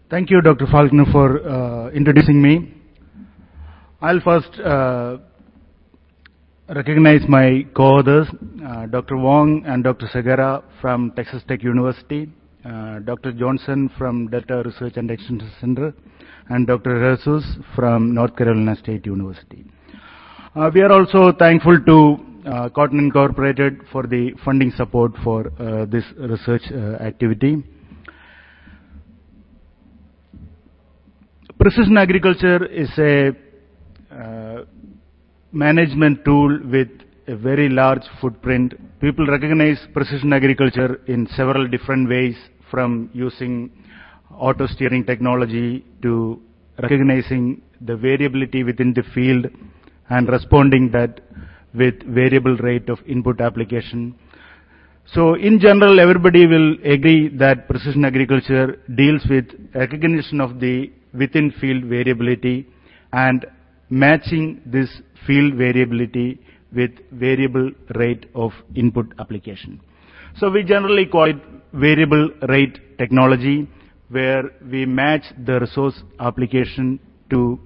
Thank you, Dr. Falkner, for introducing me. I'll first recognize my co-authors, Dr. Wong and Dr. Segara from Texas Tech University, Dr. Johnson from Delta Research and Extension Center, and Dr. Jesus from North Carolina State University. We are also thankful to Cotton Incorporated for the funding support for this research activity. Precision agriculture is a management tool with a very large footprint. People recognize precision agriculture in several different ways, from using auto steering technology to recognizing the variability within the field and responding that with variable rate of input application. So in general, everybody will agree that precision agriculture deals with recognition of the within field variability and matching this field variability with variable rate of input application. So we generally call it variable rate technology, where we match the resource application to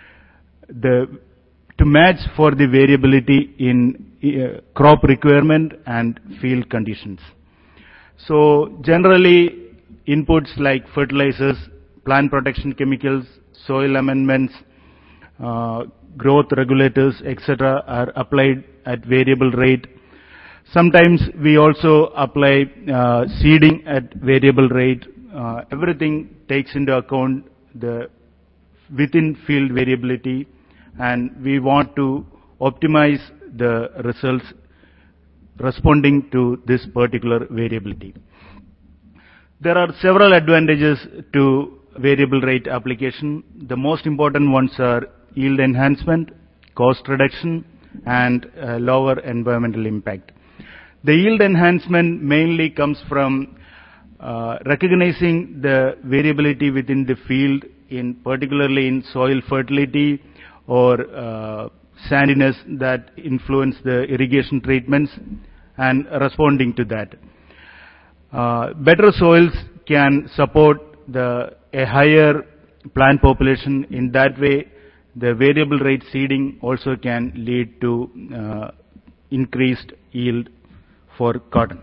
match for the variability in crop requirement and field conditions. So generally, inputs like fertilizers, plant protection chemicals, soil amendments, growth regulators, etc. are applied at variable rate. Sometimes we also apply seeding at variable rate. Everything takes into account the within field variability, and we want to optimize the results responding to this particular variability. There are several advantages to variable rate application. The most important ones are yield enhancement, cost reduction, and lower environmental impact. The yield enhancement mainly comes from recognizing the variability within the field, particularly in soil fertility or sandiness that influence the irrigation treatments, and responding to that. Better soils can support a higher plant population. In that way, the variable rate seeding also can lead to increased yield for cotton.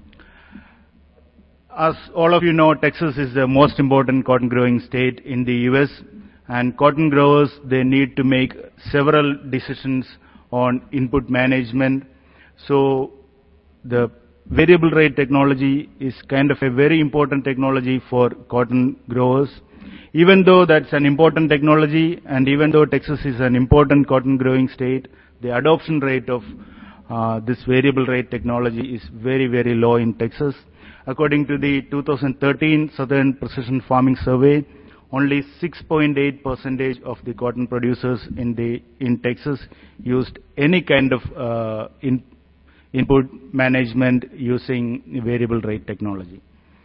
As all of you know, Texas is the most important cotton growing state in the US, and cotton growers, they need to make several decisions on input management. So the variable rate technology is kind of a very important technology for cotton growers. Even though that's an important technology, and even though Texas is an important cotton growing state, the adoption rate of this variable rate technology is very, very low in Texas. According to the 2013 Southern Precision Farming Survey, only 6.8% of the cotton producers in Texas used any kind of input management using variable rate technology.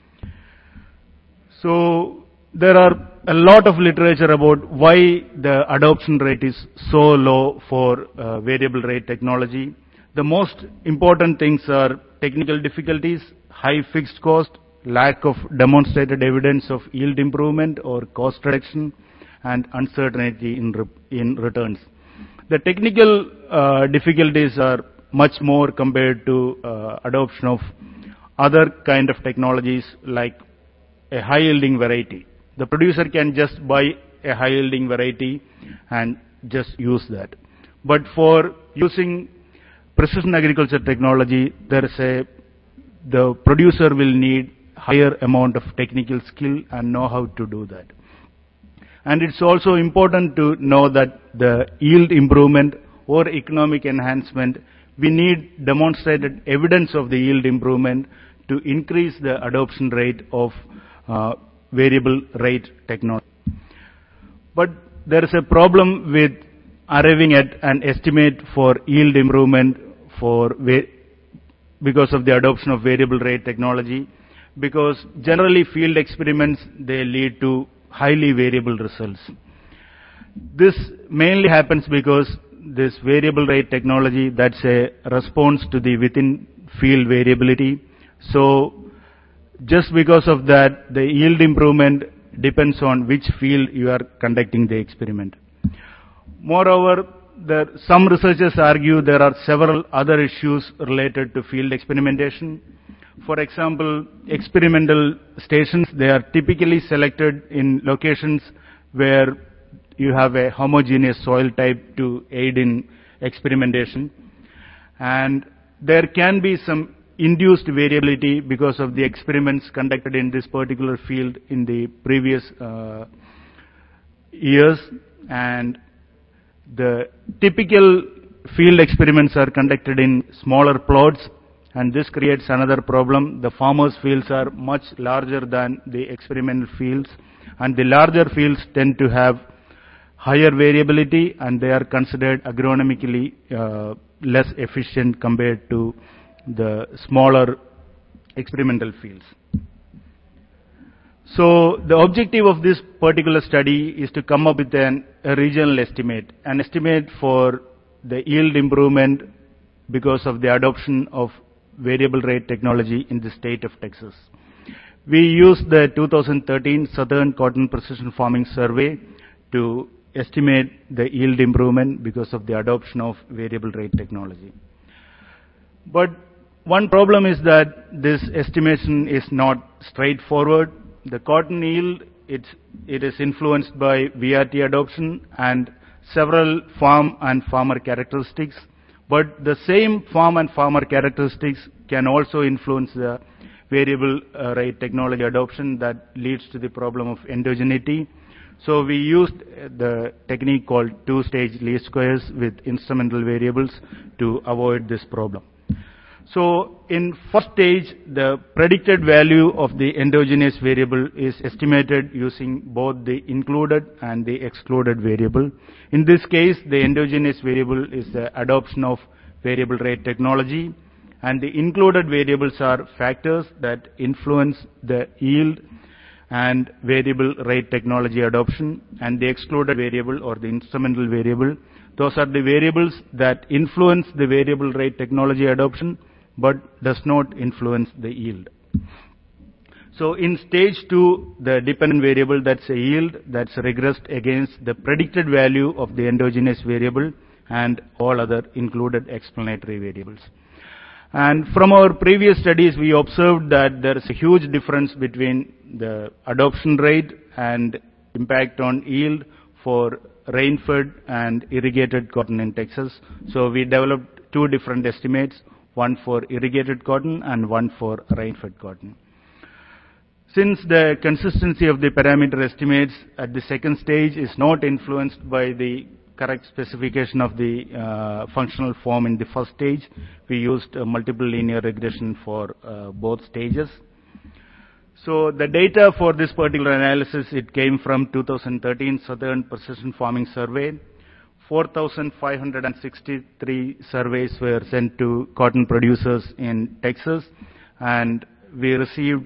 So there are a lot of literature about why the adoption rate is so low for variable rate technology. The most important things are technical difficulties, high fixed cost, lack of demonstrated evidence of yield improvement or cost reduction, and uncertainty in returns. The technical difficulties are much more compared to adoption of other kind of technologies like a high yielding variety. The producer can just buy a high yielding variety and just use that. But for using precision agriculture technology, the producer will need higher amount of technical skill and know how to do that. And it's also important to know that the yield improvement or economic enhancement, we need demonstrated evidence of the yield improvement to increase the adoption rate of variable rate technology. But there is a problem with arriving at an estimate for yield improvement because of the adoption of variable rate technology, because generally field experiments, they lead to highly variable results. This mainly happens because this variable rate technology, that's a response to the within field variability. So just because of that, the yield improvement depends on which field you are conducting the experiment. Moreover, some researchers argue there are several other issues related to field experimentation. For example, experimental stations, they are typically selected in locations where you have a homogeneous soil type to aid in experimentation. And there can be some induced variability because of the experiments conducted in this particular field in the previous years. And the typical field experiments are conducted in smaller plots, and this creates another problem. The farmers' fields are much larger than the experimental fields, and the larger fields tend to have higher variability, and they are considered agronomically less efficient compared to the smaller experimental fields. So the objective of this particular study is to come up with a regional estimate, an estimate for the yield improvement because of the adoption of variable rate technology in the state of Texas. We used the 2013 Southern Cotton Precision Farming Survey to estimate the yield improvement because of the adoption of variable rate technology. But one problem is that this estimation is not straightforward. The cotton yield, it is influenced by VRT adoption and several farm and farmer characteristics. But the same farm and farmer characteristics can also influence the variable rate technology adoption that leads to the problem of endogeneity. So we used the technique called two-stage least squares with instrumental variables to avoid this problem. So in first stage, the predicted value of the endogenous variable is estimated using both the included and the excluded variable. In this case, the endogenous variable is the adoption of variable rate technology, and the included variables are factors that influence the yield and variable rate technology adoption, and the excluded variable or the instrumental variable, those are the variables that influence the variable rate technology adoption but does not influence the yield. So in stage 2, the dependent variable, that's a yield, that's regressed against the predicted value of the endogenous variable and all other included explanatory variables. And from our previous studies, we observed that there is a huge difference between the adoption rate and impact on yield for rain-fed and irrigated cotton in Texas. So we developed two different estimates, one for irrigated cotton and one for rain-fed cotton. Since the consistency of the parameter estimates at the second stage is not influenced by the correct specification of the functional form in the first stage, we used multiple linear regression for both stages. So the data for this particular analysis, it came from 2013 Southern Precision Farming Survey. 4,563 surveys were sent to cotton producers in Texas, and we received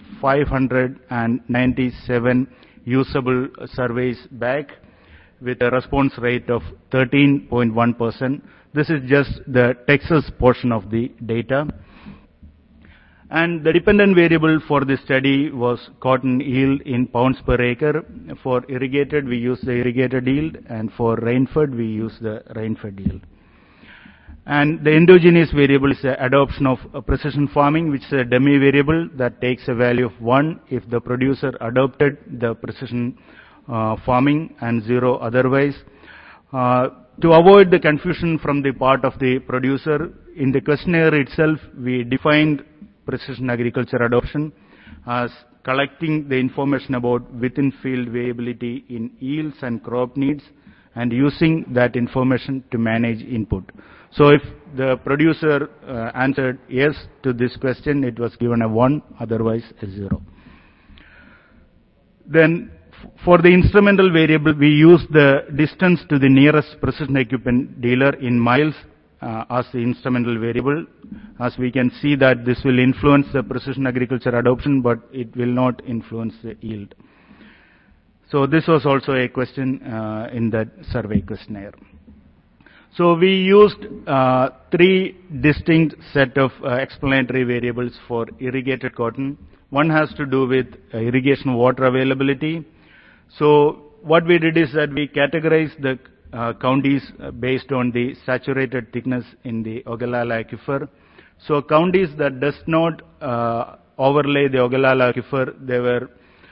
597 usable surveys back with a response rate of 13.1%. This is just the Texas portion of the data. And the dependent variable for this study was cotton yield in pounds per acre. For irrigated, we use the irrigated yield, and for rain-fed, we use the rain-fed yield. And the endogenous variable is the adoption of precision farming, which is a dummy variable that takes a value of 1 if the producer adopted the precision farming and 0 otherwise. To avoid the confusion from the part of the producer, in the questionnaire itself, we defined precision agriculture adoption as collecting the information about within-field variability in yields and crop needs and using that information to manage input. So if the producer answered yes to this question, it was given a 1, otherwise a 0. Then for the instrumental variable, we use the distance to the nearest precision equipment dealer in miles as the instrumental variable. As we can see that this will influence the precision agriculture adoption, but it will not influence the yield. So this was also a question in that survey questionnaire. So we used 3 distinct set of explanatory variables for irrigated cotton. One has to do with irrigation water availability. So what we did is that we categorized the counties based on the saturated thickness in the Ogallala aquifer. So counties that does not overlay the Ogallala aquifer, they were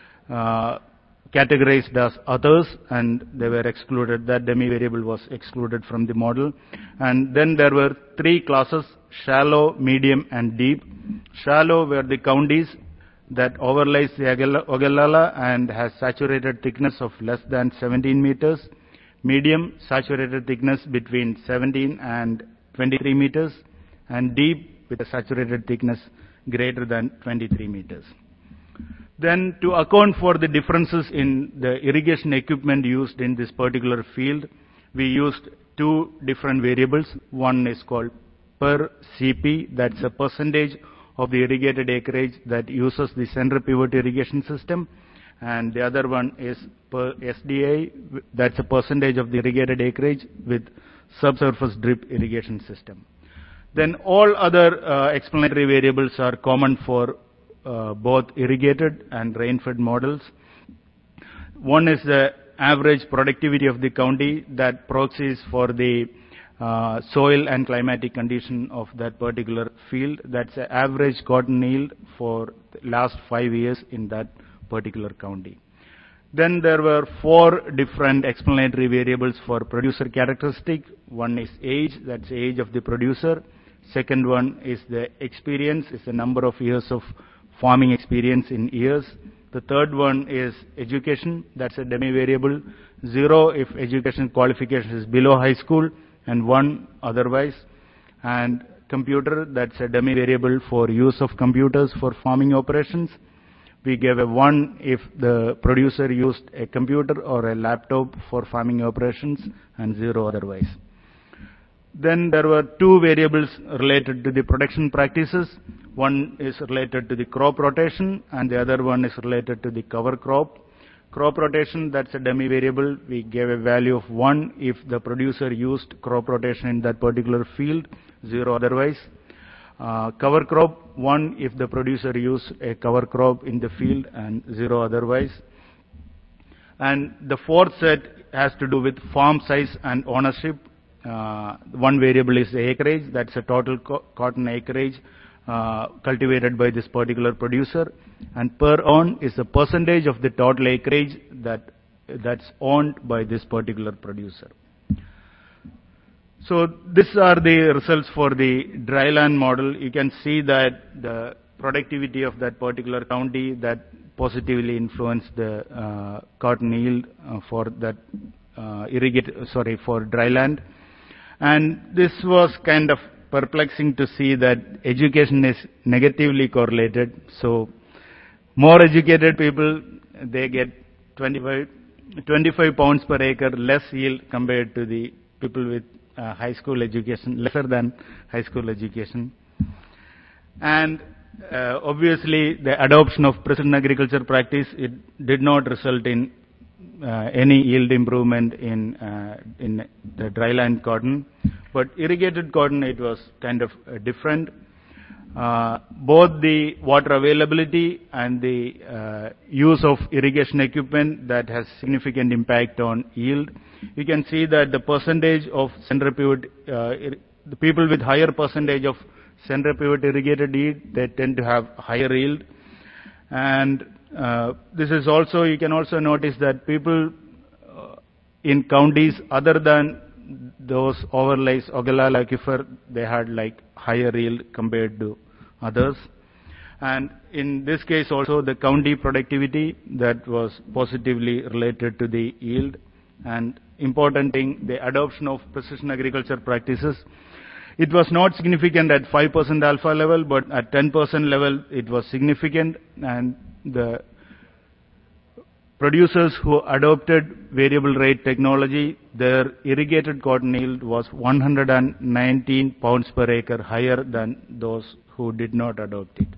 categorized as others, and they were excluded. That demi-variable was excluded from the model. And then there were three classes: shallow, medium, and deep. Shallow were the counties that overlays the Ogallala and has saturated thickness of less than 17 meters. Medium, saturated thickness between 17 and 23 meters. And deep, with a saturated thickness greater than 23 meters. Then, to account for the differences in the irrigation equipment used in this particular field, we used two different variables. One is called per CP, that's a percentage of the irrigated acreage that uses the center pivot irrigation system. And the other one is per SDA, that's a percentage of the irrigated acreage with subsurface drip irrigation system. Then all other explanatory variables are common for both irrigated and rain-fed models. One is the average productivity of the county that proxies for the soil and climatic condition of that particular field. That's the average cotton yield for the last 5 years in that particular county. Then there were four different explanatory variables for producer characteristic. One is age, that's the age of the producer. Second one is the experience, is the number of years of farming experience in years. The third one is education, that's a demi-variable. 0 if education qualification is below high school, and 1 otherwise. And computer, that's a demi-variable for use of computers for farming operations. We gave a 1 if the producer used a computer or a laptop for farming operations, and 0 otherwise. Then there were two variables related to the production practices. One is related to the crop rotation, and the other one is related to the cover crop. Crop rotation, that's a dummy variable. We gave a value of 1 if the producer used crop rotation in that particular field, 0 otherwise. Cover crop, 1 if the producer used a cover crop in the field, and 0 otherwise. And the fourth set has to do with farm size and ownership. One variable is the acreage, that's a total cotton acreage cultivated by this particular producer, and per own is the percentage of the total acreage that's owned by this particular producer. So these are the results for the dryland model. You can see that the productivity of that particular county that positively influenced the cotton yield for that for dryland. And this was kind of perplexing to see that education is negatively correlated. So more educated people, they get 25 pounds per acre less yield compared to the people with high school education, lesser than high school education. And obviously the adoption of precision agriculture practice, it did not result in any yield improvement in the dryland cotton, but irrigated cotton, it was kind of different. Both the water availability and the use of irrigation equipment that has significant impact on yield. You can see that the percentage of center pivot, the people with higher percentage of center pivot irrigated yield, they tend to have higher yield. And this is also, you can also notice that people in counties other than those overlays Ogallala aquifer, they had like higher yield compared to others. And in this case also the county productivity that was positively related to the yield. And important thing, the adoption of precision agriculture practices. It was not significant at 5% alpha level, but at 10% level it was significant, and the producers who adopted variable rate technology, their irrigated cotton yield was 119 pounds per acre higher than those who did not adopt it.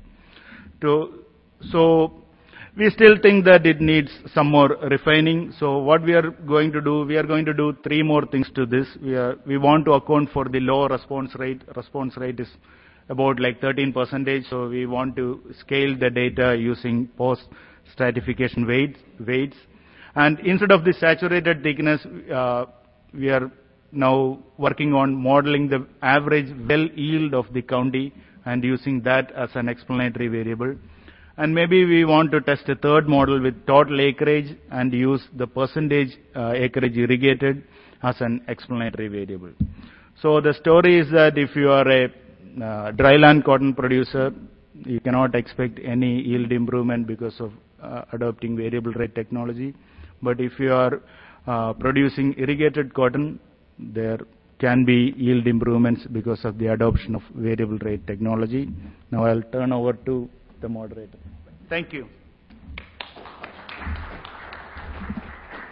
So we still think that it needs some more refining. So what we are going to do, we are going to do 3 more things to this. We want to account for the low response rate. Response rate is about like 13%. So we want to scale the data using post stratification weights. And instead of the saturated thickness, we are now working on modeling the average well yield of the county and using that as an explanatory variable. And maybe we want to test a third model with total acreage and use the percentage acreage irrigated as an explanatory variable. So the story is that if you are a dryland cotton producer, you cannot expect any yield improvement because of adopting variable rate technology. But if you are producing irrigated cotton, there can be yield improvements because of the adoption of variable rate technology. Now I'll turn over to the moderator. Thank you.